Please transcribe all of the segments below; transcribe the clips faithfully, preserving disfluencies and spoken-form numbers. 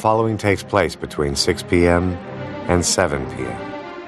following takes place between six p.m. and seven p.m.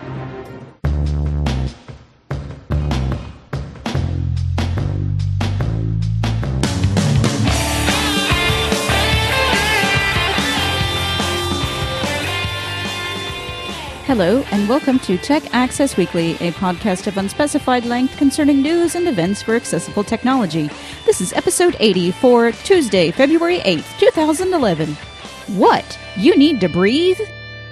Hello, and welcome to Tech Access Weekly, a podcast of unspecified length concerning news and events for accessible technology. This is episode eighty for Tuesday, February eighth, twenty eleven. What? You need to breathe?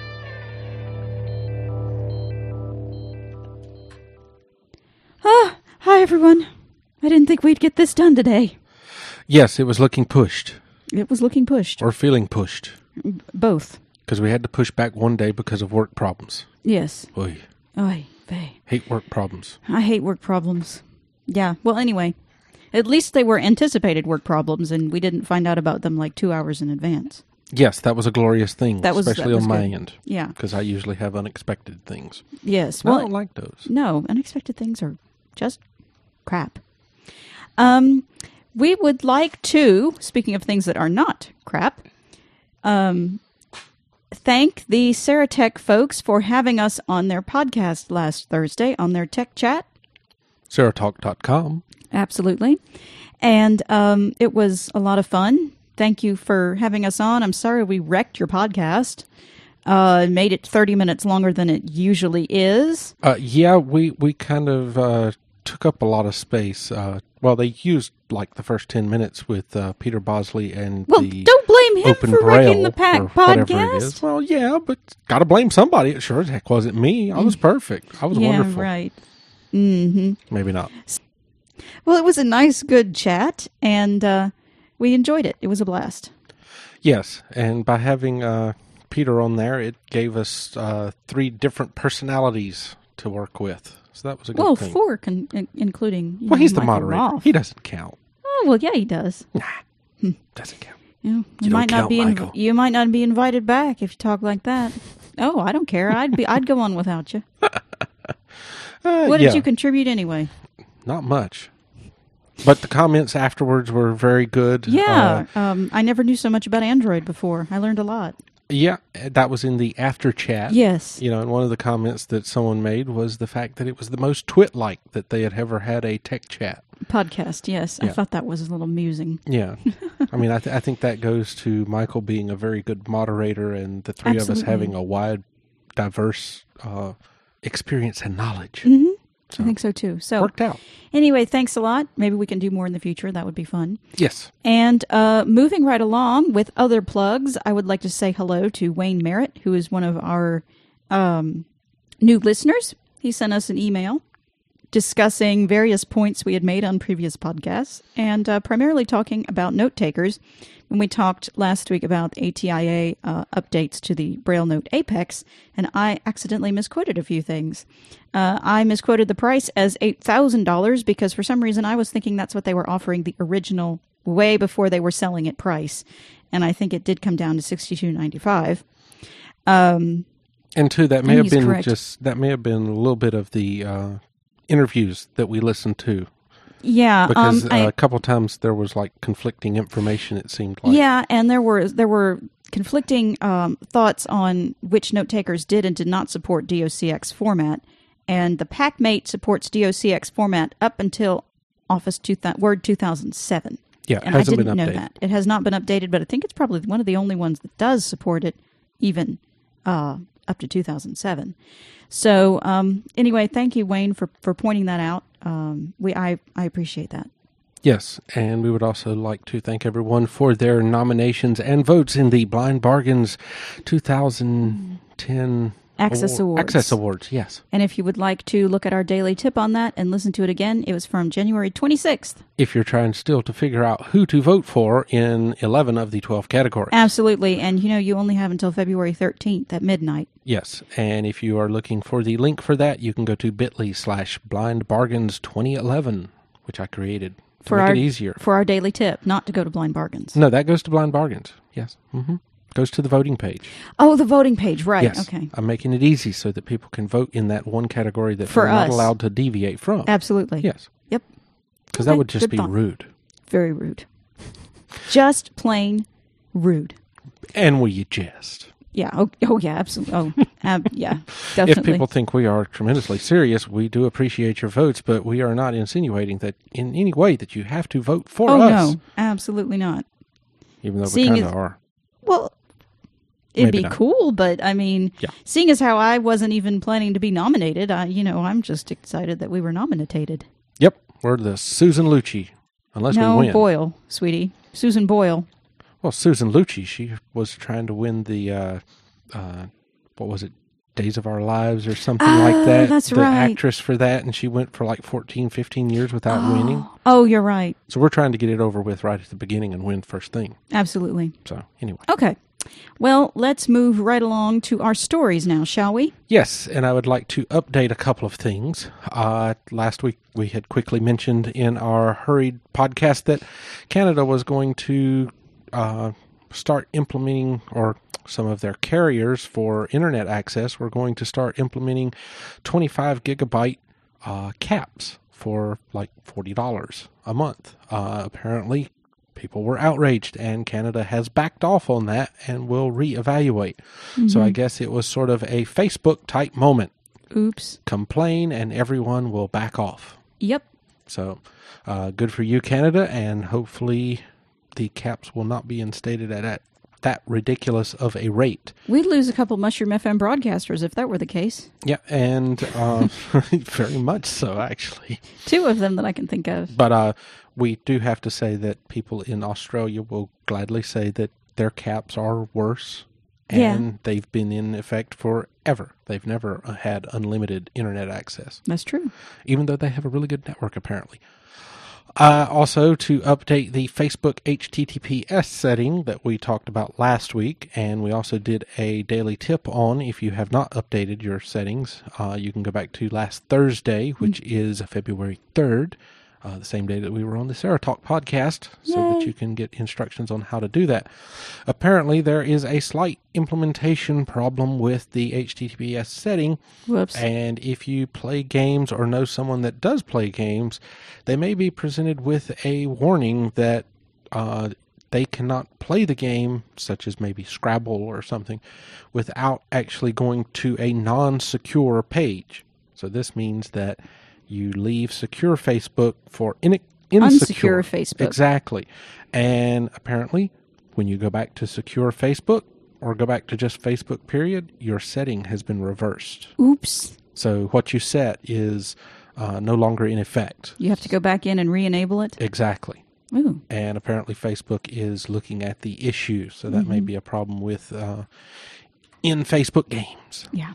Ah, hi everyone. I didn't think we'd get this done today. Yes, it was looking pushed. It was looking pushed. Or feeling pushed. Both. Because we had to push back one day because of work problems. Yes. Oy. Oy vey. Hate work problems. I hate work problems. Yeah, well, anyway. At least they were anticipated work problems, and we didn't find out about them like two hours in advance. Yes, that was a glorious thing, that was, especially that was on my good. end. Yeah. Because I usually have unexpected things. Yes. Well, Well, I don't like those. No, unexpected things are just crap. Um, we would like to, speaking of things that are not crap, um... thank the Ceratech folks for having us on their podcast last Thursday on their tech chat. Ceratalk dot com. Absolutely. And um, it was a lot of fun. Thank you for having us on. I'm sorry we wrecked your podcast. Uh, made it thirty minutes longer than it usually is. Uh, yeah, we, we kind of uh, took up a lot of space. Uh, well, they used like the first ten minutes with uh, Peter Bosley and well, the don't blame him Open for Braille wrecking the pack or whatever it podcast. is. Well, yeah, but got to blame somebody. It sure as heck wasn't me. I was perfect. I was yeah, wonderful. right. Mm-hmm. Maybe not. Well, it was a nice, good chat, and uh, we enjoyed it. It was a blast. Yes, and by having uh, Peter on there, it gave us uh, three different personalities to work with. So that was a good well, thing. four, con- in- including you Well, know, he's the Michael moderator. Roth. He doesn't count. Oh, well, yeah, he does. Nah, doesn't count. You, know, you You might don't not count, be. Michael. you might not be invited back if you talk like that. Oh, I don't care. I'd be. I'd go on without you. Uh, What yeah, did you contribute anyway? Not much. But the comments afterwards were very good. Yeah, Uh, um, I never knew so much about Android before. I learned a lot. yeah, that was in the after chat. Yes. You know, and one of the comments that someone made was the fact that it was the most twit-like that they had ever had a tech chat. Podcast. Yes, I Yeah. thought that was a little amusing. Yeah. I mean, I, th- I think that goes to Michael being a very good moderator and the three of Absolutely. us having a wide, diverse uh, experience and knowledge. Mm-hmm. So, I think so too. So worked out. anyway, thanks a lot. Maybe we can do more in the future. That would be fun. Yes. And uh, moving right along with other plugs, I would like to say hello to Wayne Merritt, who is one of our um, new listeners. He sent us an email discussing various points we had made on previous podcasts, and uh, primarily talking about note takers. When we talked last week about A T I A uh, updates to the Braille Note Apex, and I accidentally misquoted a few things. Uh, I misquoted the price as eight thousand dollars because for some reason I was thinking that's what they were offering the original way before they were selling at price. And I think it did come down to sixty-two ninety-five. Um, And two, that may And have he's been correct. just, that may have been a little bit of the uh, interviews that we listened to. yeah. Because um, uh, I, a couple times there was like conflicting information, it seemed like. yeah, and there were there were conflicting um, thoughts on which note takers did and did not support D O C X format. And the PackMate supports D O C X format up until Office two thousand, Word two thousand seven. Yeah, it And I hasn't didn't been know updated. that. It has not been updated, but I think it's probably one of the only ones that does support it, even uh, up to two thousand seven. So um, anyway, thank you, Wayne, for, for pointing that out. Um, we I, I appreciate that. Yes, and we would also like to thank everyone for their nominations and votes in the Blind Bargains twenty ten Access Award- Awards. Access Awards, yes. And if you would like to look at our daily tip on that and listen to it again, it was from January twenty-sixth. If you're trying still to figure out who to vote for in eleven of the twelve categories. Absolutely. And, you know, you only have until February thirteenth at midnight. Yes, and if you are looking for the link for that, you can go to bit.ly slash Blind Bargains twenty eleven, which I created to For make our, it easier. for our daily tip, not to go to Blind Bargains. No, that goes to Blind Bargains. Yes. Mm-hmm. Goes to the voting page. Oh, the voting page, right. Yes. Okay. I'm making it easy so that people can vote in that one category that For they're not us. allowed to deviate from. Absolutely. Yes. Yep. Because Okay, that would just good be thought. rude. Very rude. Just plain rude. And we jest. Yeah. Oh, oh yeah, absolutely. Oh, um, yeah, If definitely. people think we are tremendously serious, we do appreciate your votes, but we are not insinuating that in any way that you have to vote for oh, us. no, absolutely not. Even though Seeing we kind as- of are. Well, it'd Maybe be not. cool, but I mean, Yeah. seeing as how I wasn't even planning to be nominated, I, you know, I'm just excited that we were nominated. Yep, we're the Susan Lucci, unless no, we win. Boyle, sweetie. Susan Boyle. Well, Susan Lucci, she was trying to win the, uh, uh, what was it, Days of Our Lives or something Oh, like that. that's the right. actress for that, and she went for like fourteen, fifteen years without winning. Oh, you're right. So we're trying to get it over with right at the beginning and win first thing. Absolutely. So anyway. Okay. Well, let's move right along to our stories now, shall we? Yes, and I would like to update a couple of things. Uh, last week we had quickly mentioned in our hurried podcast that Canada was going to uh, start implementing, or some of their carriers for internet access were going to start implementing twenty-five gigabyte uh, caps for like forty dollars a month. Uh, apparently, people were outraged, and Canada has backed off on that and will reevaluate. So I guess it was sort of a Facebook-type moment. Oops. Complain, and everyone will back off. Yep. So uh, good for you, Canada, and hopefully the caps will not be instated at that, that ridiculous of a rate. We'd lose a couple Mushroom F M broadcasters if that were the case. Yeah, and uh, very much so, actually. Two of them that I can think of. But uh, we do have to say that people in Australia will gladly say that their caps are worse, and Yeah. they've been in effect forever. They've never uh, had unlimited internet access, That's true. even though they have a really good network, apparently. Uh, also, to update the Facebook H T T P S setting that we talked about last week, and we also did a daily tip on. If you have not updated your settings, uh, you can go back to last Thursday, which is February third, uh, the same day that we were on the Sarah Talk podcast, so that Yay. you can get instructions on how to do that. Apparently, there is a slight implementation problem with the H T T P S setting. Whoops. And if you play games or know someone that does play games, they may be presented with a warning that uh, they cannot play the game, such as maybe Scrabble or something, without actually going to a non-secure page. So this means that you leave secure Facebook for in- insecure. Unsecure Facebook. Exactly. And apparently, when you go back to secure Facebook, or go back to just Facebook period, your setting has been reversed. Oops. So what you set is uh, no longer in effect. You have to go back in and re-enable it? Exactly. Ooh. And apparently Facebook is looking at the issue. So that may be a problem with uh, in Facebook games. Yeah.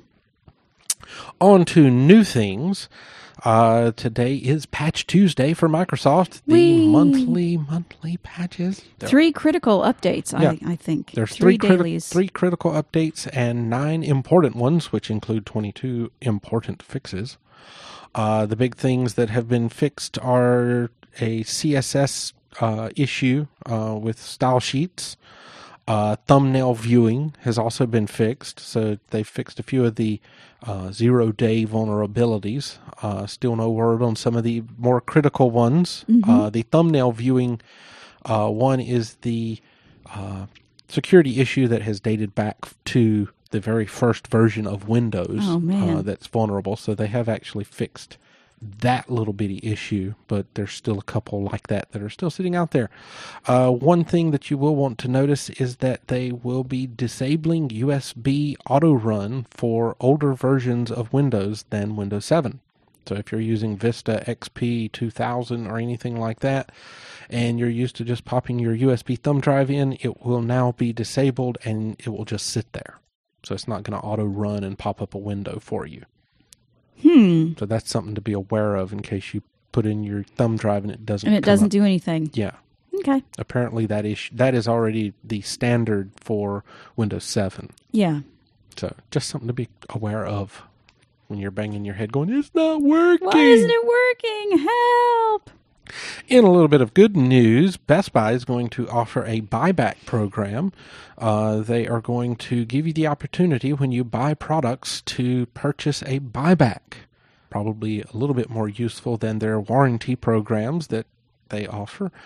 On to new things. Uh, today is Patch Tuesday for Microsoft. The Whee! monthly, monthly patches. There Three critical updates, Yeah. I, I think. There's three, three, criti- dailies. three critical updates and nine important ones, which include twenty-two important fixes. Uh, the big things that have been fixed are a C S S uh, issue uh, with style sheets. Uh, thumbnail viewing has also been fixed, so they fixed a few of the uh, zero-day vulnerabilities. Uh, still no word on some of the more critical ones. Uh, the thumbnail viewing uh, one is the uh, security issue that has dated back to the very first version of Windows Oh, man. Uh, that's vulnerable. So they have actually fixed that little bitty issue, but there's still a couple like that that are still sitting out there. Uh, one thing that you will want to notice is that they will be disabling U S B auto run for older versions of Windows than Windows seven. So if you're using Vista X P two thousand or anything like that, and you're used to just popping your U S B thumb drive in, it will now be disabled and it will just sit there. So it's not going to auto run and pop up a window for you. Hmm. So that's something to be aware of in case you put in your thumb drive and it doesn't And it come doesn't up. do anything. Yeah. Okay. Apparently that is that is already the standard for Windows seven. Yeah. So just something to be aware of when you're banging your head going, it's not working. Why isn't it working? Help! In a little bit of good news, Best Buy is going to offer a buyback program. Uh, they are going to give you the opportunity when you buy products to purchase a buyback. Probably a little bit more useful than their warranty programs that they offer.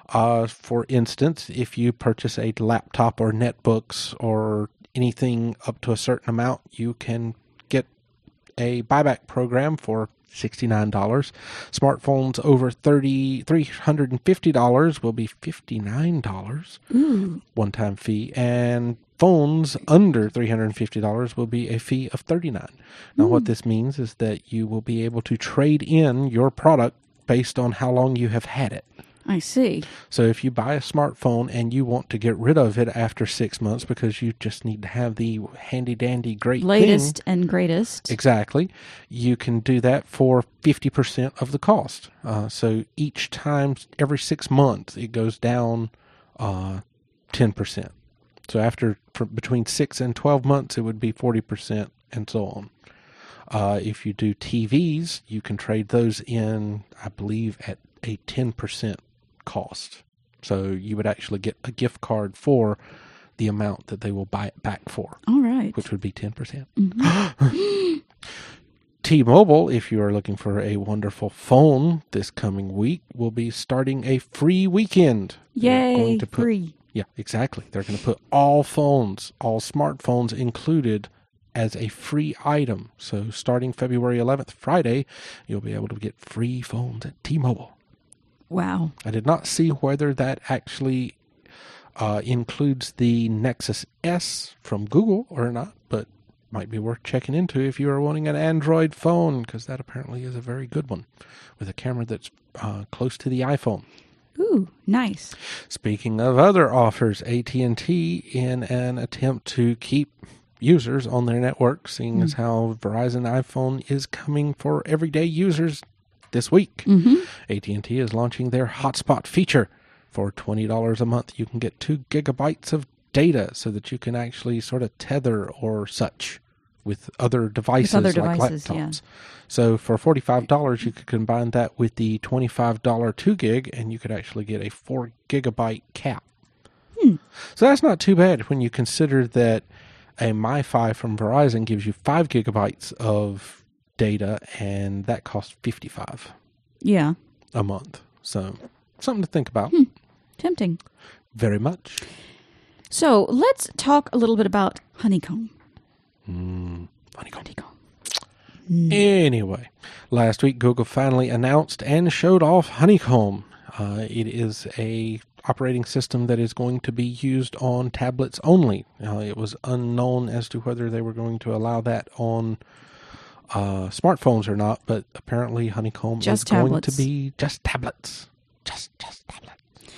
Uh, for instance, if you purchase a laptop or netbooks or anything up to a certain amount, you can get a buyback program for sixty-nine dollars. Smartphones over thirty, three hundred fifty dollars will be fifty-nine dollars. Ooh. One-time fee. And phones under three hundred fifty dollars will be a fee of thirty-nine dollars. Now, Mm. what this means is that you will be able to trade in your product based on how long you have had it. I see. So if you buy a smartphone and you want to get rid of it after six months because you just need to have the handy-dandy great Latest thing, and greatest. exactly, you can do that for fifty percent of the cost. Uh, so each time, every six months, it goes down uh, ten percent. So after for between six and twelve months, it would be forty percent and so on. Uh, if you do T Vs, you can trade those in, I believe, at a ten percent cost. So you would actually get a gift card for the amount that they will buy it back for, All right. which would be ten percent. Mhm. T-Mobile, if you are looking for a wonderful phone this coming week, will be starting a free weekend. They're Yay, going to put- free. Yeah, exactly. They're going to put all phones, all smartphones included as a free item. So starting February eleventh, Friday, you'll be able to get free phones at T-Mobile. Wow. I did not see whether that actually uh, includes the Nexus S from Google or not, but might be worth checking into if you are wanting an Android phone, because that apparently is a very good one with a camera that's uh, close to the iPhone. Ooh, nice. Speaking of other offers, A T and T, in an attempt to keep users on their network, seeing mm. as how Verizon iPhone is coming for everyday users this week. Mm-hmm. A T and T is launching their hotspot feature. For twenty dollars a month, you can get two gigabytes of data so that you can actually sort of tether or such with other devices, with other like devices, laptops. Yeah. So for forty-five dollars, you could combine that with the twenty-five dollars two gig, and you could actually get a four gigabyte cap. Hmm. So that's not too bad when you consider that a MiFi from Verizon gives you five gigabytes of data, and that costs fifty-five dollars Yeah. a month. So something to think about. Hmm. Tempting. Very much. So let's talk a little bit about Honeycomb. Mm, honeycomb. Honeycomb. Anyway, last week Google finally announced and showed off Honeycomb. Uh, it is a operating system that is going to be used on tablets only. Uh, it was unknown as to whether they were going to allow that on uh, smartphones or not, but apparently Honeycomb Just is going tablets. to be just tablets. Just, just tablets.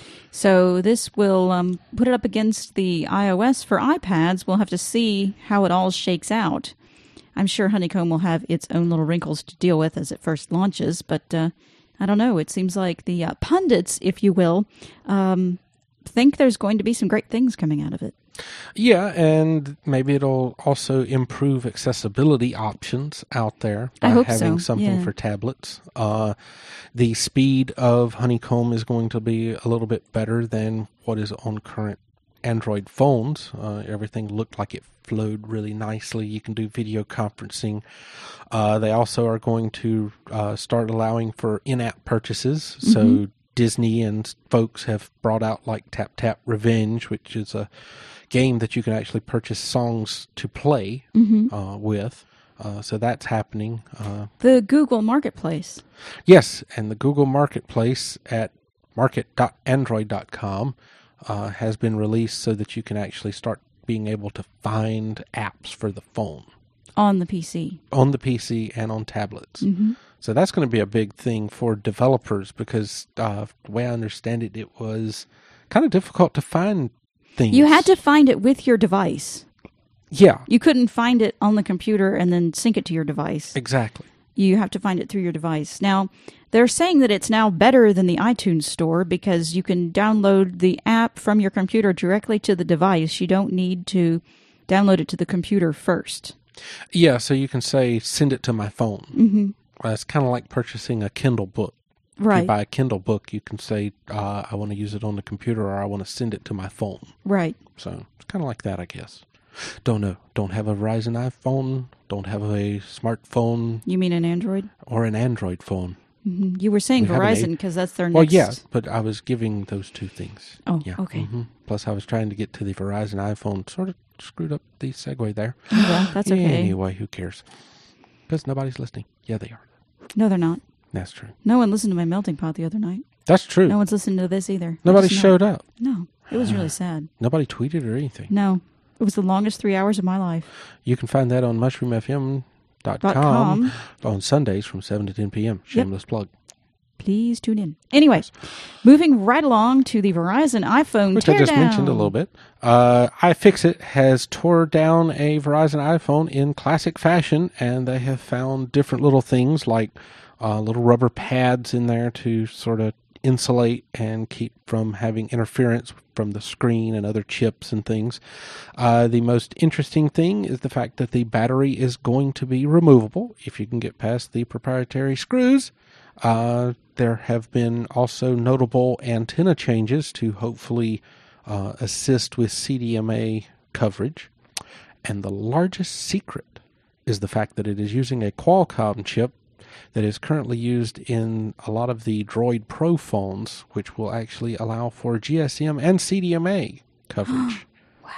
So this will um, put it up against the iOS for iPads. We'll have to see how it all shakes out. I'm sure Honeycomb will have its own little wrinkles to deal with as it first launches, but uh, I don't know. It seems like the uh, pundits, if you will, um, think there's going to be some great things coming out of it. Yeah, and maybe it'll also improve accessibility options out there by I hope having so, something yeah. for tablets. Uh, the speed of Honeycomb is going to be a little bit better than what is on current Android phones. Uh, everything looked like it flowed really nicely. You can do video conferencing. Uh, they also are going to uh, start allowing for in-app purchases. Mm-hmm. So Disney and folks have brought out like Tap Tap Revenge, which is a game that you can actually purchase songs to play Mm-hmm. uh, with. Uh, so that's happening. Uh, The Google Marketplace. yes, and the Google Marketplace at market dot android dot com uh, has been released so that you can actually start being able to find apps for the phone. On the P C. On the P C and on tablets. Mm-hmm. So that's going to be a big thing for developers because uh, the way I understand it, it was kind of difficult to find things. You had to find it with your device. Yeah, You couldn't find it on the computer and then sync it to your device. exactly. You have to find it through your device. Now, they're saying that it's now better than the iTunes Store because you can download the app from your computer directly to the device. You don't need to download it to the computer first. Yeah, so you can say, send it to my phone. Mm-hmm. Uh, it's kind of like purchasing a Kindle book. If Right, you buy a Kindle book, you can say, uh, I want to use it on the computer or I want to send it to my phone. right. So it's kind of like that, I guess. Don't know. Don't have a Verizon iPhone. Don't have a smartphone You mean an Android? or an Android phone. Mhm. You were saying We have an Verizon A- because that's their Well, next. yeah, but I was giving those two things. Oh, Yeah. okay. hmm Plus, I was trying to get to the Verizon iPhone. Sort of screwed up the segue there. Oh, well, that's okay. Anyway, who cares? Because nobody's listening. Yeah, they are. No, they're not. That's true. No one listened to my melting pot the other night. That's true. No one's listening to this either. I Nobody just know. showed up. No, it was really sad. Nobody tweeted or anything. No, it was the longest three hours of my life. You can find that on mushroom f m dot Dot com com. on Sundays from seven to ten p.m. Shameless plug. Please tune in. Anyway, moving right along to the Verizon iPhone Which I just teardown. mentioned a little bit. Uh, iFixit has tore down a Verizon iPhone in classic fashion, and they have found different little things like uh, little rubber pads in there to sort of insulate and keep from having interference from the screen and other chips and things. Uh, the most interesting thing is the fact that the battery is going to be removable if you can get past the proprietary screws. Uh, there have been also notable antenna changes to hopefully uh, assist with C D M A coverage. And the largest secret is the fact that it is using a Qualcomm chip that is currently used in a lot of the Droid Pro phones, which will actually allow for G S M and C D M A coverage. Wow.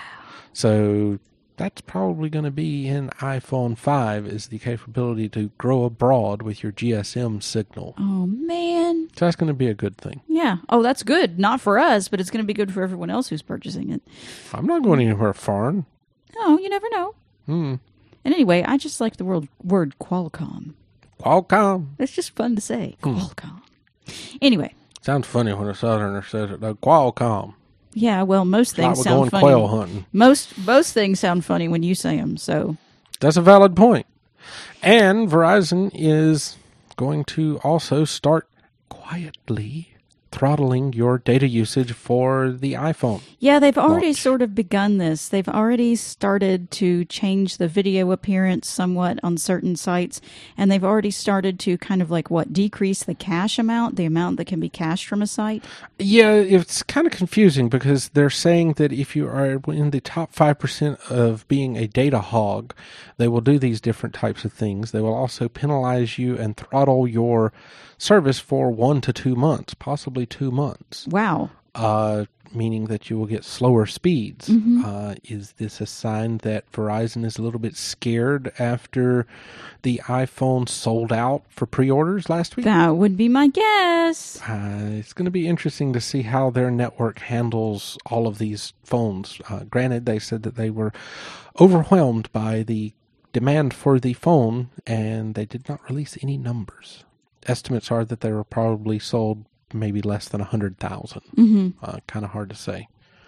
So that's probably going to be in iPhone five, is the capability to grow abroad with your G S M signal. Oh, man. So that's going to be a good thing. Yeah. Oh, that's good. Not for us, but it's going to be good for everyone else who's purchasing it. I'm not going anywhere foreign. Oh, you never know. Hmm. And anyway, I just like the word, word Qualcomm. Qualcomm. It's just fun to say. Hmm. Qualcomm. Anyway. Sounds funny when a southerner says it. though. Qualcomm. Yeah, well, most Like things we're sound going funny. quail hunting. Most most things sound funny when you say them. So That's a valid point. And Verizon is going to also start quietly throttling your data usage for the iPhone. yeah, they've already Launch. sort of begun this. They've already started to change the video appearance somewhat on certain sites, and they've already started to kind of like what decrease the cache amount, the amount that can be cached from a site. Yeah, it's kind of confusing because they're saying that if you are in the top five percent of being a data hog, they will do these different types of things. They will also penalize you and throttle your service for one to two months, possibly two months. Wow. Uh, meaning that you will get slower speeds. Mm-hmm. Uh, is this a sign that Verizon is a little bit scared after the iPhone sold out for pre-orders last week? That would be my guess. Uh, it's going to be interesting to see how their network handles all of these phones. Uh, granted, they said that they were overwhelmed by the demand for the phone, and they did not release any numbers. Estimates are that they were probably sold maybe less than one hundred thousand. Mm-hmm. Uh, kind of hard to say.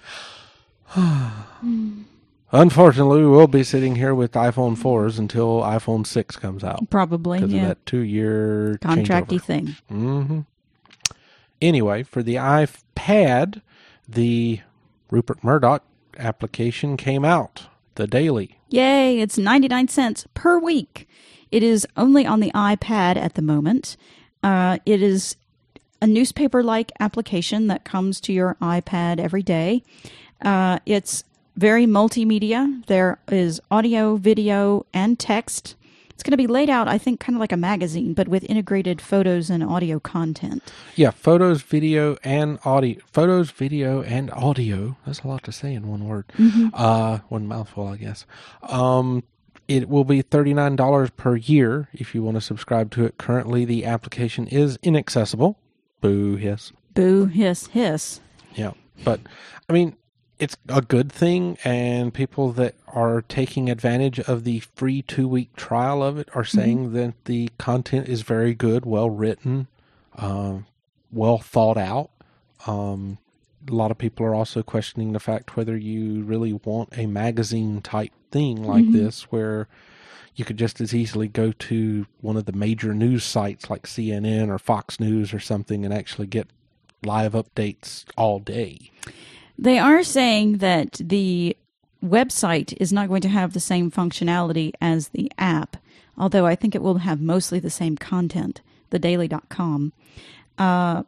Unfortunately, we'll be sitting here with iPhone fours until iPhone six comes out. Probably, Because yeah. of that two-year Contracty changeover. thing. Mm-hmm. Anyway, for the iPad, the Rupert Murdoch application came out. The Daily. Yay, it's ninety-nine cents per week. It is only on the iPad at the moment. Uh, it is a newspaper-like application that comes to your iPad every day. Uh, it's very multimedia. There is audio, video, and text. It's going to be laid out, I think, kind of like a magazine, but with integrated photos and audio content. Yeah, photos, video, and audio. Photos, video, and audio. That's a lot to say in one word. Mm-hmm. Uh, one mouthful, I guess. Um, it will be thirty-nine dollars per year if you want to subscribe to it. Currently, the application is inaccessible. Boo, hiss. Boo, hiss, hiss. Yeah, but, I mean, it's a good thing, and people that are taking advantage of the free two-week trial of it are saying mm-hmm. that the content is very good, well-written, uh, well thought out. Um, a lot of people are also questioning the fact whether you really want a magazine-type thing like mm-hmm. this, where you could just as easily go to one of the major news sites like C N N or Fox News or something and actually get live updates all day. They are saying that the website is not going to have the same functionality as the app, although I think it will have mostly the same content, the daily dot com. Uh,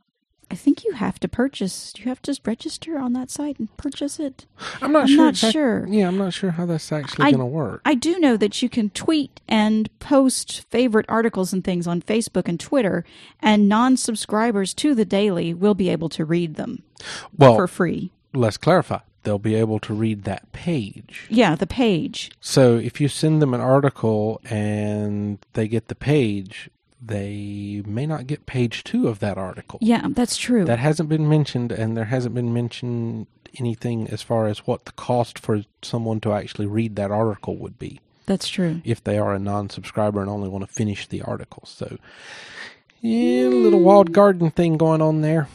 I think you have to purchase. You have to register on that site and purchase it. I'm not I'm sure. not exact- sure. Yeah, I'm not sure how that's actually I- going to work. I do know that you can tweet and post favorite articles and things on Facebook and Twitter, and non-subscribers to the Daily will be able to read them well, for free. let's clarify. They'll be able to read that page. Yeah, the page. So if you send them an article and they get the page, they may not get page two of that article. Yeah, that's true. That hasn't been mentioned, and there hasn't been mentioned anything as far as what the cost for someone to actually read that article would be That's true. if they are a non-subscriber and only want to finish the article. So, yeah, a little walled garden thing going on there.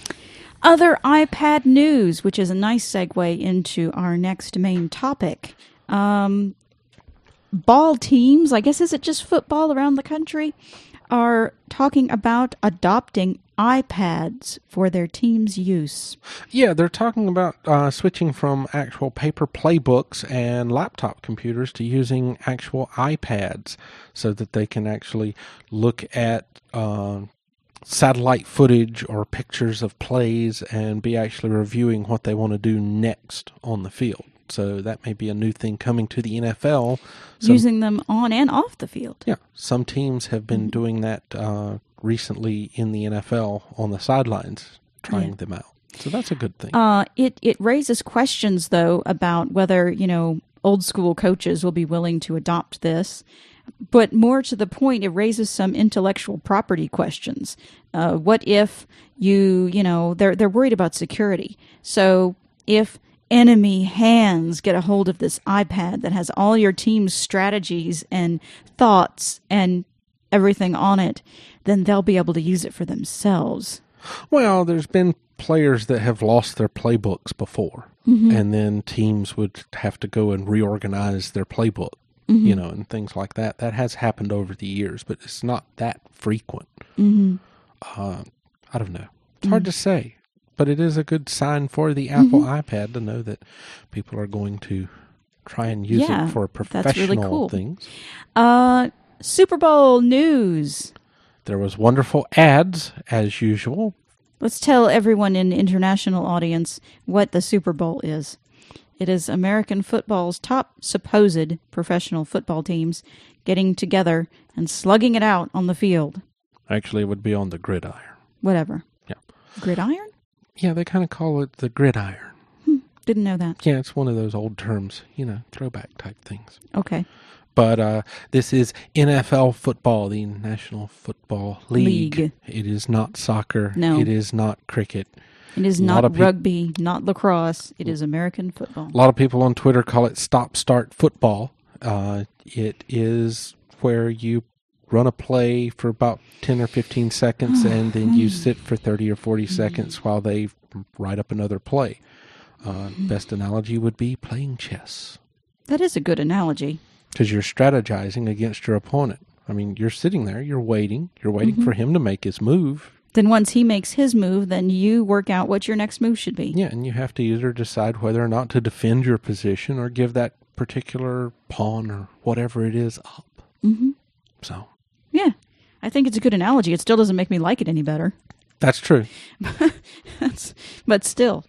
Other iPad news, which is a nice segue into our next main topic. Um, ball teams, I guess, is it just football around the country, are talking about adopting iPads for their team's use. Yeah, they're talking about uh, switching from actual paper playbooks and laptop computers to using actual iPads so that they can actually look at uh, satellite footage or pictures of plays and be actually reviewing what they want to do next on the field. So that may be a new thing coming to the N F L. Some, Using them on and off the field. Yeah, some teams have been doing that uh, recently in the N F L on the sidelines, trying Yeah. them out. So that's a good thing. Uh, it, it raises questions, though, about whether, you know, old school coaches will be willing to adopt this. But more to the point, it raises some intellectual property questions. Uh, what if you, you know, they're they're worried about security. So if enemy hands get a hold of this iPad that has all your team's strategies and thoughts and everything on it, then they'll be able to use it for themselves. Well, there's been players that have lost their playbooks before, Mm-hmm. and then teams would have to go and reorganize their playbook, Mm-hmm. you know, and things like that. That has happened over the years, but it's not that frequent. Mm-hmm. Uh, I don't know. It's hard to say, but it is a good sign for the Apple Mm-hmm. iPad to know that people are going to try and use Yeah, it for that's professional really cool. things. Uh, Super Bowl news. There was wonderful ads, as usual. Let's tell everyone in the international audience what the Super Bowl is. It is American football's top supposed professional football teams getting together and slugging it out on the field. Actually, it would be on the gridiron. Whatever. Yeah. Gridiron? Yeah, they kind of call it the gridiron. Didn't know that. Yeah, it's one of those old terms, you know, throwback type things. Okay. But uh, this is N F L football, the National Football League. League. It is not soccer. No. It is not cricket. It is A lot not of peop- rugby, not lacrosse. It is American football. A lot of people on Twitter call it stop-start football. Uh, it is where you run a play for about ten or fifteen seconds and then you sit for thirty or forty seconds while they write up another play. Uh, best analogy would be playing chess. That is a good analogy. Because you're strategizing against your opponent. I mean, you're sitting there, you're waiting, you're waiting Mm-hmm. for him to make his move. Then once he makes his move, then you work out what your next move should be. Yeah, and you have to either decide whether or not to defend your position or give that particular pawn or whatever it is up. Mm-hmm. So, Yeah. I think it's a good analogy. It still doesn't make me like it any better. that's true. That's, but still.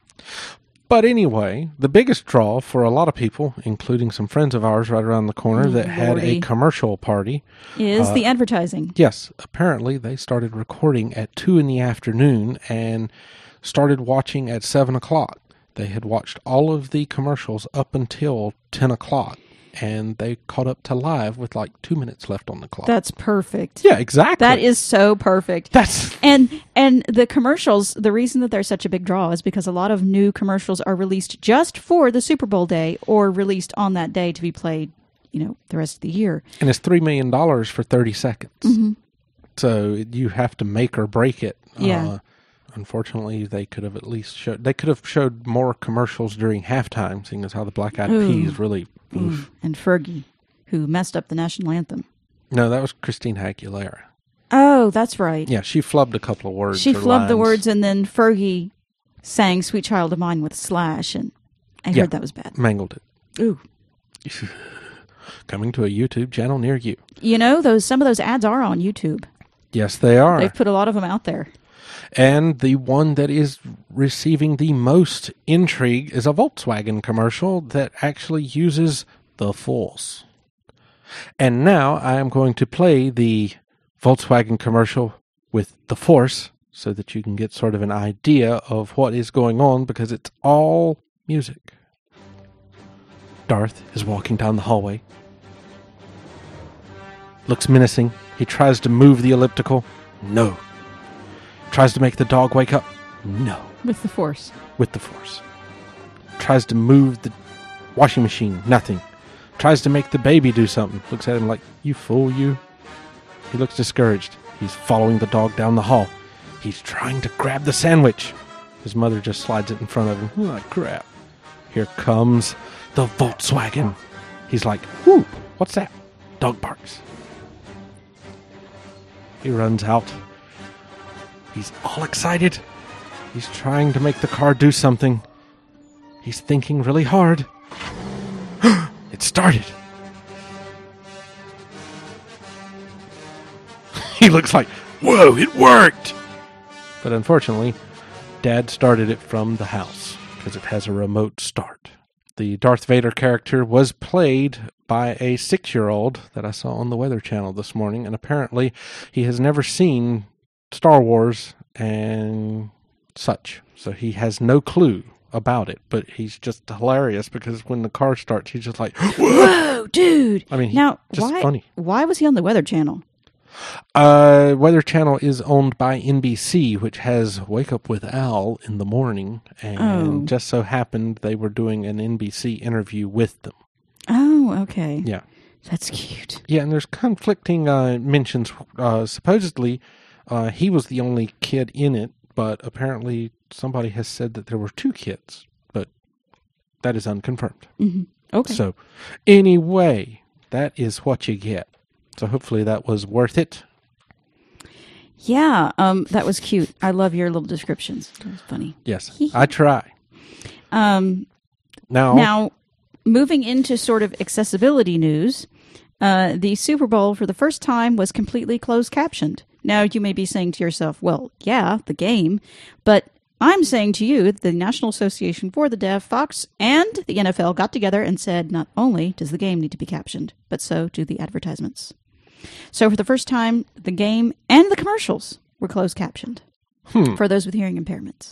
But anyway, the biggest draw for a lot of people, including some friends of ours right around the corner Oh, that had a Lordy. commercial party. Is Uh, the advertising. Yes, apparently they started recording at two in the afternoon and started watching at seven o'clock. They had watched all of the commercials up until ten o'clock, and they caught up to live with like two minutes left on the clock. That's perfect. yeah, exactly. That is so perfect. That's And and the commercials, the reason that they're such a big draw is because a lot of new commercials are released just for the Super Bowl day or released on that day to be played, you know, the rest of the year. and it's three million dollars for thirty seconds. Mm-hmm. So you have to make or break it. Yeah. Uh, unfortunately, they could have at least showed. They could have showed more commercials during halftime, seeing as how the Black Eyed Ooh. Peas really. Oof. And Fergie, who messed up the national anthem. No, that was Christina Aguilera. Oh, that's right. Yeah, she flubbed a couple of words. She or flubbed the lines. words, and then Fergie sang "Sweet Child of Mine" with Slash, and I Yeah. heard that was bad. Mangled it. Ooh, Coming to a YouTube channel near you. you know those some of those ads are on YouTube. Yes, they are. They've put a lot of them out there. And the one that is receiving the most intrigue is a Volkswagen commercial that actually uses the Force. And now I am going to play the Volkswagen commercial with the Force so that you can get sort of an idea of what is going on, because it's all music. Darth is walking down the hallway. Looks menacing. He tries to move the elliptical. No. Tries to make the dog wake up. No. With the Force. With the Force. Tries to move the washing machine. Nothing. Tries to make the baby do something. Looks at him like, you fool, you. He looks discouraged. He's following the dog down the hall. He's trying to grab the sandwich. His mother just slides it in front of him. Oh, crap. Here comes the Volkswagen. He's like, whoo, what's that? Dog barks. He runs out. He's all excited. He's trying to make the car do something. He's thinking really hard. It started. He looks like, whoa, it worked! But unfortunately, Dad started it from the house because it has a remote start. The Darth Vader character was played by a six-year-old that I saw on the Weather Channel this morning, and apparently he has never seen Star Wars and such, so he has no clue about it, but he's just hilarious because when the car starts, he's just like, whoa, whoa dude! I mean, now, just why, funny. Why was he on the Weather Channel? Uh, Weather Channel is owned by N B C, which has Wake Up with Al in the morning, and Oh. just so happened they were doing an N B C interview with them. Oh, okay. Yeah. That's cute. Yeah, and there's conflicting uh, mentions. Uh, supposedly, uh, he was the only kid in it, but apparently somebody has said that there were two kids, but that is unconfirmed. Mm-hmm. Okay. So, anyway, that is what you get. So hopefully that was worth it. Yeah, um, that was cute. I love your little descriptions. That was funny. Yes, I try. Um, Now, now, moving into sort of accessibility news, uh, the Super Bowl for the first time was completely closed captioned. Now, you may be saying to yourself, well, yeah, the game, but I'm saying to you, the National Association for the Deaf, Fox, and the N F L got together and said not only does the game need to be captioned, but so do the advertisements. So for the first time, the game and the commercials were closed captioned Hmm. for those with hearing impairments.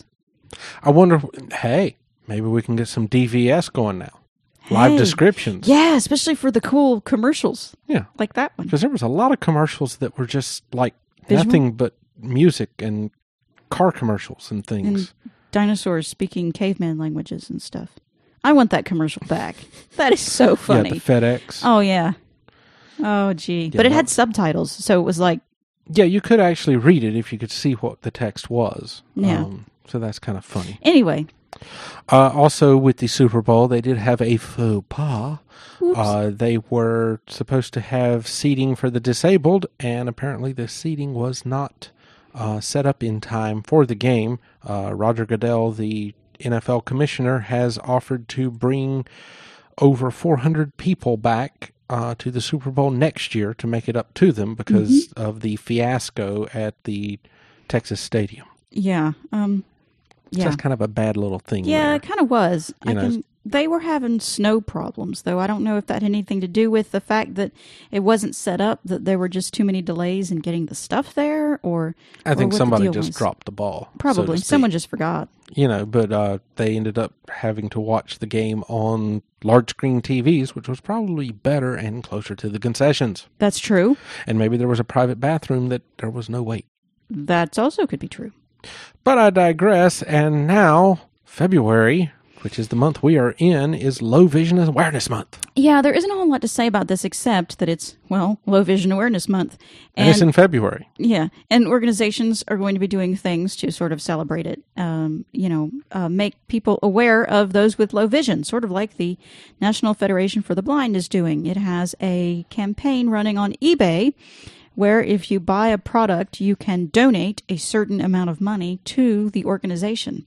I wonder, hey, maybe we can get some D V S going now. Live Hey. descriptions. Yeah, especially for the cool commercials Yeah. like that one. Because there was a lot of commercials that were just like Visual? nothing but music and car commercials and things. And dinosaurs speaking caveman languages and stuff. I want that commercial back. That is so funny. Yeah, the FedEx. Oh, yeah. Oh, gee. Yeah, but it no. had subtitles, so it was like, Yeah, you could actually read it if you could see what the text was. Yeah. Um, so that's kind of funny. anyway. Uh, also, with the Super Bowl, they did have a faux pas. Oops. Uh, they were supposed to have seating for the disabled, and apparently the seating was not uh, set up in time for the game. Uh, Roger Goodell, the N F L commissioner, has offered to bring over four hundred people back uh, to the Super Bowl next year to make it up to them because Mm-hmm. of the fiasco at the Texas Stadium. Yeah. Um, So yeah. that's kind of a bad little thing. Yeah, there. it kind of was. You I know, can. They were having snow problems, though. I don't know if that had anything to do with the fact that it wasn't set up, that there were just too many delays in getting the stuff there, or I or think what the somebody deal just was. dropped the ball. so to Probably. speak. Someone just forgot. You know, but uh, they ended up having to watch the game on large screen T Vs, which was probably better and closer to the concessions. That's true. And maybe there was a private bathroom that there was no wait. That also could be true. But I digress, and now February, which is the month we are in, is Low Vision Awareness Month. Yeah, there isn't a whole lot to say about this except that it's, well, Low Vision Awareness Month. And, it's in February. Yeah, and organizations are going to be doing things to sort of celebrate it, um, you know, uh, make people aware of those with low vision, sort of like the National Federation for the Blind is doing. It has a campaign running on eBay where if you buy a product, you can donate a certain amount of money to the organization.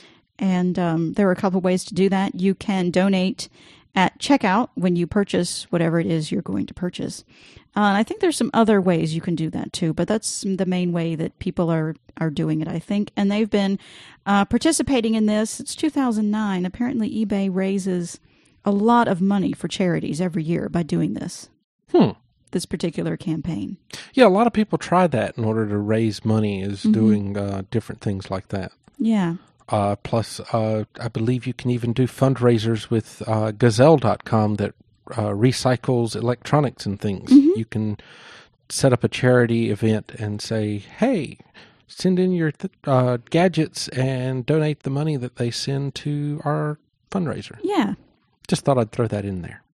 And um, there are a couple ways to do that. You can donate at checkout when you purchase whatever it is you're going to purchase. Uh, and I think there's some other ways you can do that too, but that's the main way that people are, are doing it, I think. And they've been uh, participating in this since two thousand nine. Apparently eBay raises a lot of money for charities every year by doing this. Hmm. This particular campaign. Yeah, a lot of people try that in order to raise money, is Mm-hmm. doing uh, different things like that. Yeah. Uh, plus, uh, I believe you can even do fundraisers with uh, Gazelle dot com that uh, recycles electronics and things. Mm-hmm. You can set up a charity event and say, hey, send in your th- uh, gadgets and donate the money that they send to our fundraiser. Yeah. Just thought I'd throw that in there.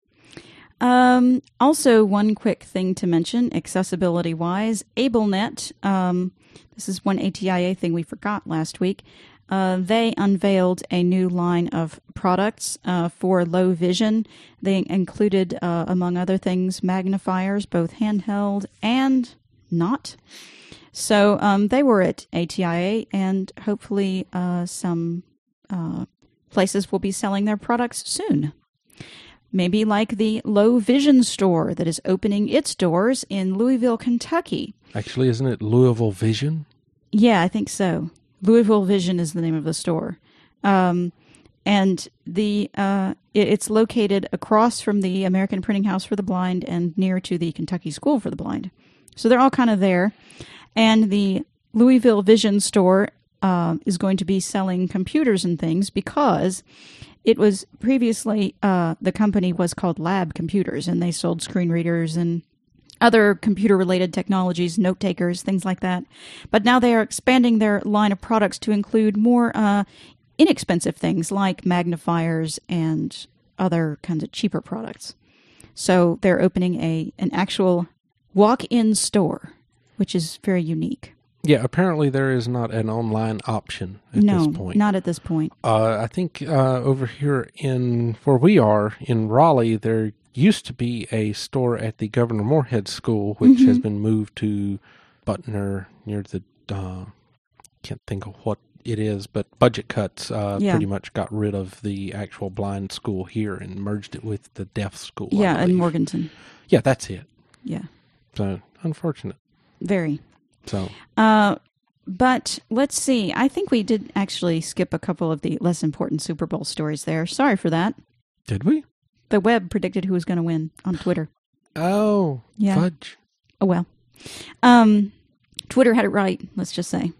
Um, also, one quick thing to mention, accessibility-wise, AbleNet, um, this is one A T I A thing we forgot last week, uh, they unveiled a new line of products uh, for low vision. They included, uh, among other things, magnifiers, both handheld and not. So um, they were at A T I A, and hopefully uh, some uh, places will be selling their products soon. Maybe like the Low Vision store that is opening its doors in Louisville, Kentucky. Actually, isn't it Louisville Vision? Yeah, I think so. Louisville Vision is the name of the store. Um, and the uh, it, it's located across from the American Printing House for the Blind and near to the Kentucky School for the Blind. So they're all kind of there. And the Louisville Vision store uh, is going to be selling computers and things because it was previously, uh, the company was called Lab Computers, and they sold screen readers and other computer-related technologies, note takers, things like that. But now they are expanding their line of products to include more uh, inexpensive things like magnifiers and other kinds of cheaper products. So they're opening a an actual walk-in store, which is very unique. Yeah, apparently there is not an online option at no, this point. not at this point. Uh, I think uh, over here in where we are in Raleigh, there used to be a store at the Governor Moorhead School, which Mm-hmm. has been moved to Butner near the, uh, can't think of what it is, but budget cuts uh, Yeah. pretty much got rid of the actual blind school here and merged it with the deaf school. I Yeah, in believe. Morganton. Yeah, that's it. Yeah, So, unfortunate. very. So, Uh, but let's see. I think we did actually skip a couple of the less important Super Bowl stories there. Sorry for that. did we? The web predicted who was going to win on Twitter. Oh, Yeah. fudge. Oh, well. Um, Twitter had it right, let's just say.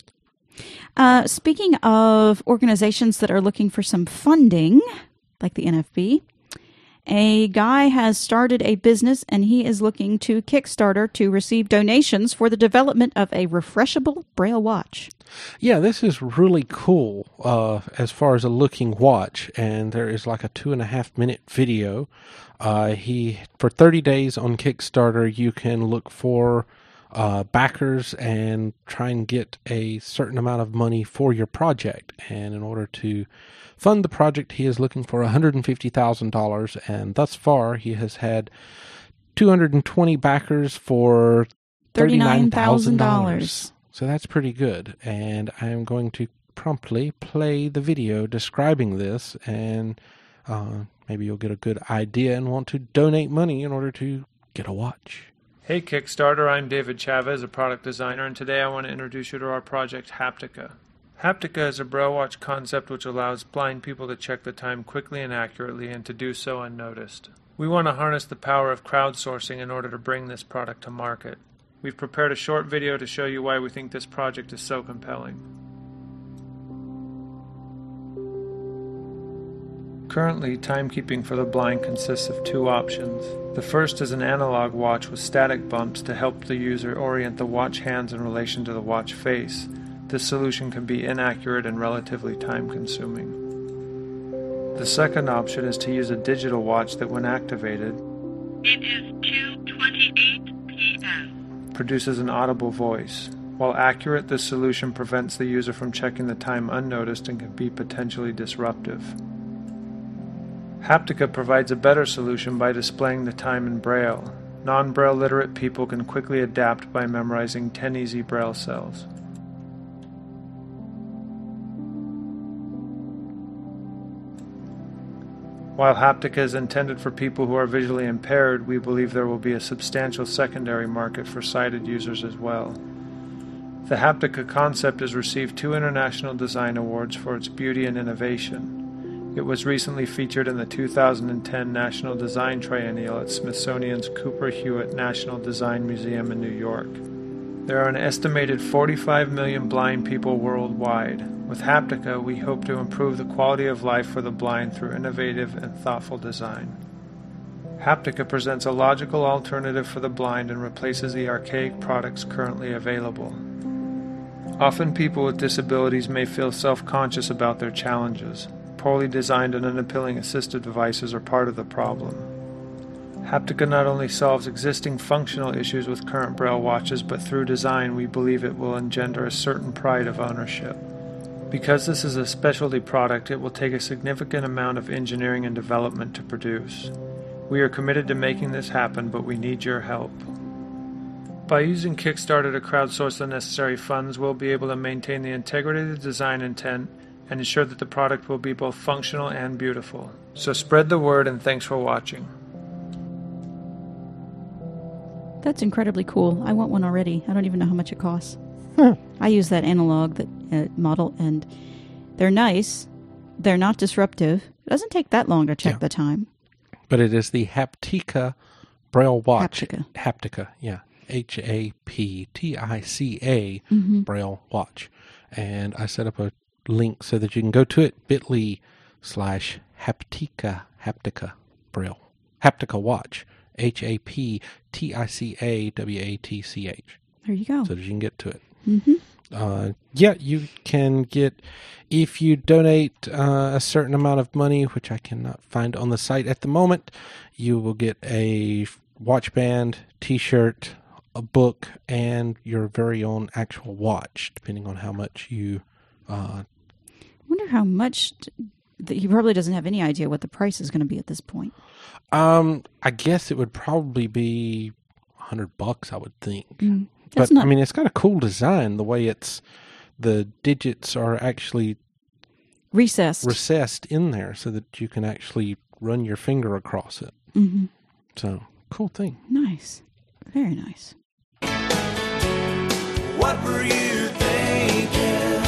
Uh, speaking of organizations that are looking for some funding, like the N F B, a guy has started a business and he is looking to Kickstarter to receive donations for the development of a refreshable Braille watch. Yeah, this is really cool uh, as far as a looking watch, and there is like a two and a half minute video. Uh, he for thirty days on Kickstarter, you can look for uh, backers and try and get a certain amount of money for your project. And in order to fund the project, he is looking for one hundred fifty thousand dollars, and thus far he has had two hundred twenty backers for thirty-nine thousand dollars. So that's pretty good, and I am going to promptly play the video describing this, and uh, maybe you'll get a good idea and want to donate money in order to get a watch. Hey Kickstarter, I'm David Chavez, a product designer, and today I want to introduce you to our project Haptica. Haptica is a Braille watch concept which allows blind people to check the time quickly and accurately and to do so unnoticed. We want to harness the power of crowdsourcing in order to bring this product to market. We've prepared a short video to show you why we think this project is so compelling. Currently, timekeeping for the blind consists of two options. The first is an analog watch with static bumps to help the user orient the watch hands in relation to the watch face. This solution can be inaccurate and relatively time-consuming. The second option is to use a digital watch that, when activated, It is two twenty-eight p.m. produces an audible voice. While accurate, this solution prevents the user from checking the time unnoticed and can be potentially disruptive. Haptica provides a better solution by displaying the time in Braille. Non-Braille literate people can quickly adapt by memorizing ten easy Braille cells. While Haptica is intended for people who are visually impaired, we believe there will be a substantial secondary market for sighted users as well. The Haptica concept has received two international design awards for its beauty and innovation. It was recently featured in the two thousand ten National Design Triennial at Smithsonian's Cooper Hewitt National Design Museum in New York. There are an estimated forty-five million blind people worldwide. With Haptica, we hope to improve the quality of life for the blind through innovative and thoughtful design. Haptica presents a logical alternative for the blind and replaces the archaic products currently available. Often people with disabilities may feel self-conscious about their challenges. Poorly designed and unappealing assistive devices are part of the problem. Haptica not only solves existing functional issues with current Braille watches, but through design we believe it will engender a certain pride of ownership. Because this is a specialty product, it will take a significant amount of engineering and development to produce. We are committed to making this happen, but we need your help. By using Kickstarter to crowdsource the necessary funds, we'll be able to maintain the integrity of the design intent and ensure that the product will be both functional and beautiful. So spread the word, and thanks for watching. That's incredibly cool. I want one already. I don't even know how much it costs. Hmm. I use that analog that uh, model, and they're nice. They're not disruptive. It doesn't take that long to check Yeah. the time. But it is the Haptica Braille Watch. Haptica. Haptica, yeah. H A P T I C A Mhm. Braille Watch. And I set up a link so that you can go to it, bit.ly slash Haptica, Haptica Braille. Haptica Watch. H A P T I C A W A T C H. There you go. So that you can get to it. Mm-hmm. Uh, yeah, you can get, if you donate uh, a certain amount of money, which I cannot find on the site at the moment, you will get a watch band, t-shirt, a book, and your very own actual watch, depending on how much you... Uh, I wonder how much... T- th- he probably doesn't have any idea what the price is going to be at this point. um, I guess it would probably be a hundred bucks, I would think. Mm. That's But, not... I mean, it's got a cool design, the way it's... The digits are actually recessed. recessed in there so that you can actually run your finger across it. Mm-hmm. So, cool thing. Nice. Very nice. What were you thinking?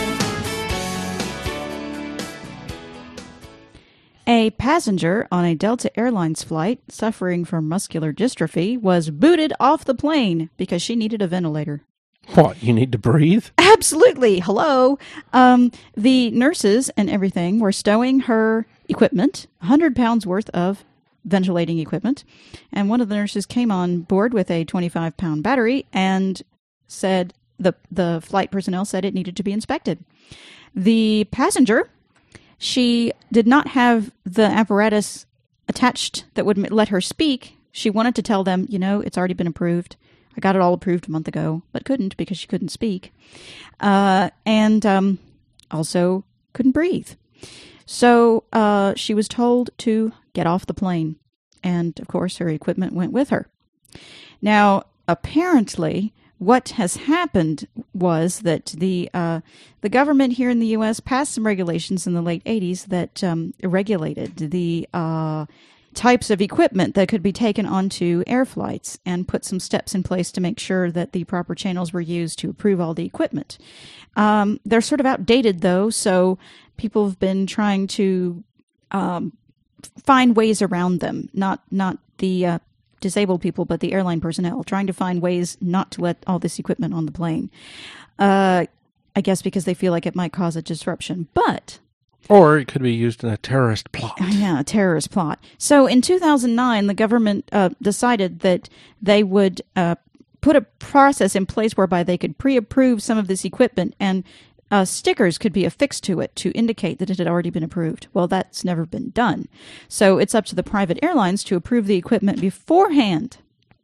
A passenger on a Delta Airlines flight suffering from muscular dystrophy was booted off the plane because she needed a ventilator. What, you need to breathe? Absolutely. Hello. Um, the nurses and everything were stowing her equipment, one hundred pounds worth of ventilating equipment. And one of the nurses came on board with a twenty-five pound battery and said the, the flight personnel said it needed to be inspected. The passenger, she did not have the apparatus attached that would let her speak. She wanted to tell them, you know, it's already been approved. I got it all approved a month ago, but couldn't because she couldn't speak. Uh, and um, also couldn't breathe. So uh, she was told to get off the plane. And, of course, her equipment went with her. Now, apparently, what has happened was that the uh, the government here in the U S passed some regulations in the late eighties that um, regulated the uh, types of equipment that could be taken onto air flights and put some steps in place to make sure that the proper channels were used to approve all the equipment. Um, they're sort of outdated, though, so people have been trying to um, find ways around them, not, not the... Uh, disabled people, but the airline personnel, trying to find ways not to let all this equipment on the plane. Uh, I guess because they feel like it might cause a disruption. But... Or it could be used in a terrorist plot. Yeah, a terrorist plot. So in two thousand nine, the government uh, decided that they would uh, put a process in place whereby they could pre-approve some of this equipment and Uh, stickers could be affixed to it to indicate that it had already been approved. Well, that's never been done. So it's up to the private airlines to approve the equipment beforehand.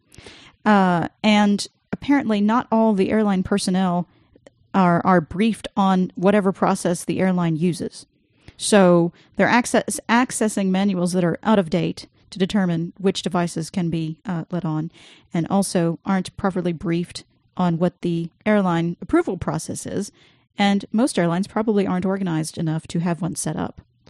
Uh, and apparently not all the airline personnel are, are briefed on whatever process the airline uses. So they're access, accessing manuals that are out of date to determine which devices can be uh, let on, and also aren't properly briefed on what the airline approval process is. And most airlines probably aren't organized enough to have one set up.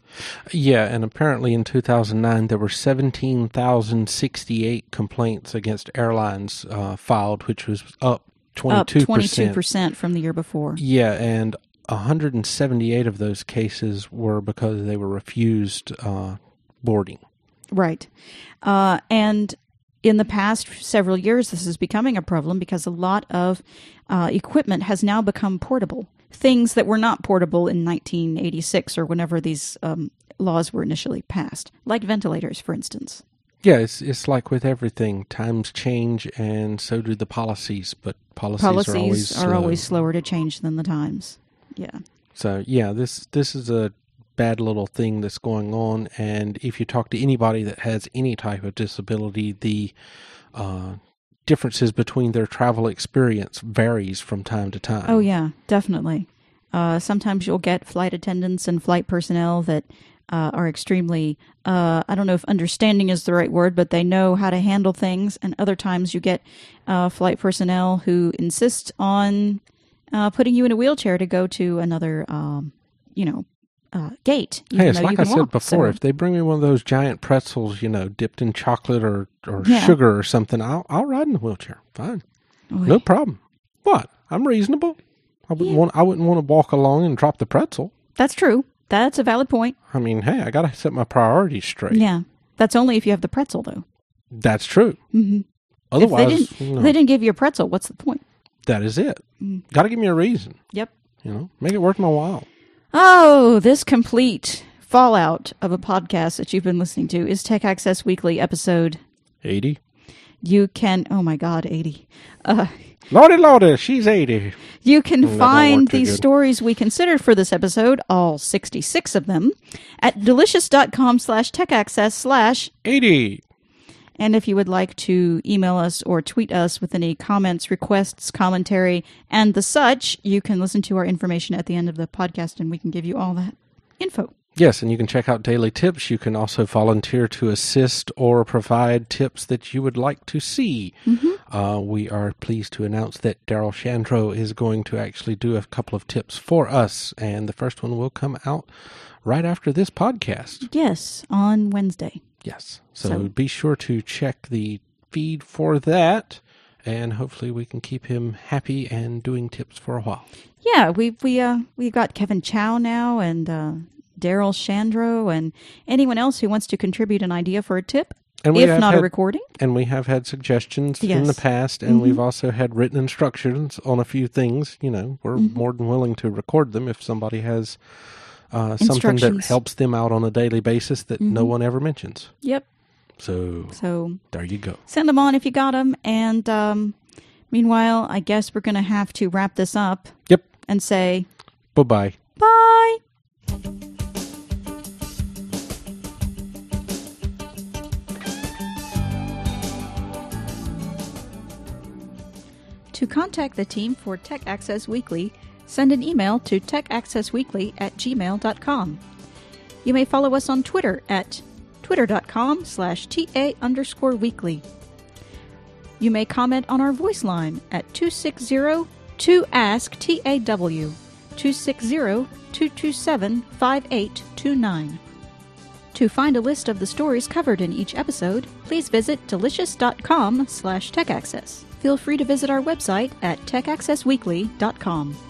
Yeah, and apparently in two thousand nine there were seventeen thousand sixty-eight complaints against airlines uh, filed, which was up twenty-two percent. Up twenty-two percent from the year before. Yeah, and one hundred seventy-eight of those cases were because they were refused uh, boarding. Right. Uh, and in the past several years, this is becoming a problem because a lot of uh, equipment has now become portable. Things that were not portable in nineteen eighty-six or whenever these um, laws were initially passed, like ventilators, for instance. Yeah, it's it's like with everything. Times change, and so do the policies. But policies, Policies are always are slow. always slower to change than the times. Yeah. So yeah, this this is a bad little thing that's going on. And if you talk to anybody that has any type of disability, the uh, differences between their travel experience varies from time to time. Oh, yeah, definitely. Uh, sometimes you'll get flight attendants and flight personnel that uh, are extremely, uh, I don't know if understanding is the right word, but they know how to handle things. And other times you get uh, flight personnel who insist on uh, putting you in a wheelchair to go to another, um, you know, uh, gate. even Hey, it's though like you I can said walk. before, So- if they bring me one of those giant pretzels, you know, dipped in chocolate or, or Yeah. sugar or something, I'll I'll ride in the wheelchair. Fine. Oy. No problem. What? I'm reasonable. I wouldn't Yeah. want I wouldn't want to walk along and drop the pretzel. That's true. That's a valid point. I mean, hey, I gotta set my priorities straight. Yeah. That's only if you have the pretzel, though. That's true. Mm-hmm. Otherwise, if they didn't, you know, if they didn't give you a pretzel, what's the point? that is it. Mm. Got to give me a reason. Yep. You know, make it worth my while. Oh, this complete fallout of a podcast that you've been listening to is Tech Access Weekly episode. Eighty. You can, oh my God, eighty. Uh, Lordy, lordy, she's eighty. you can that don't find work too the good. stories we considered for this episode, all sixty-six of them, at delicious.com slash techaccess slash. Eighty. And if you would like to email us or tweet us with any comments, requests, commentary, and the such, you can listen to our information at the end of the podcast and we can give you all that info. Yes, and you can check out daily tips. You can also volunteer to assist or provide tips that you would like to see. Mm-hmm. Uh, we are pleased to announce that Daryl Shandro is going to actually do a couple of tips for us, and the first one will come out right after this podcast. Yes, on Wednesday. Yes, so, So- be sure to check the feed for that, and hopefully we can keep him happy and doing tips for a while. Yeah, we we uh we got Kevin Chow now and uh, Daryl Shandro and anyone else who wants to contribute an idea for a tip, And we if have not a had- recording. And we have had suggestions in Yes. the past, and Mhm. we've also had written instructions on a few things. You know, we're Mhm. more than willing to record them if somebody has uh, something that Instructions. helps them out on a daily basis that no Mhm. one ever mentions. Yep. So So there you go. send them on if you got them. And um, meanwhile, I guess we're going to have to wrap this up Yep. and say Bye-bye. bye. To contact the team for Tech Access Weekly, send an email to techaccessweekly at gmail dot com. You may follow us on Twitter at twitter.com slash TA underscore weekly. You may comment on our voice line at two six zero two ask T A W, two six zero two two seven five eight two nine. To find a list of the stories covered in each episode, please visit delicious.com slash techaccess. Feel free to visit our website at tech access weekly dot com.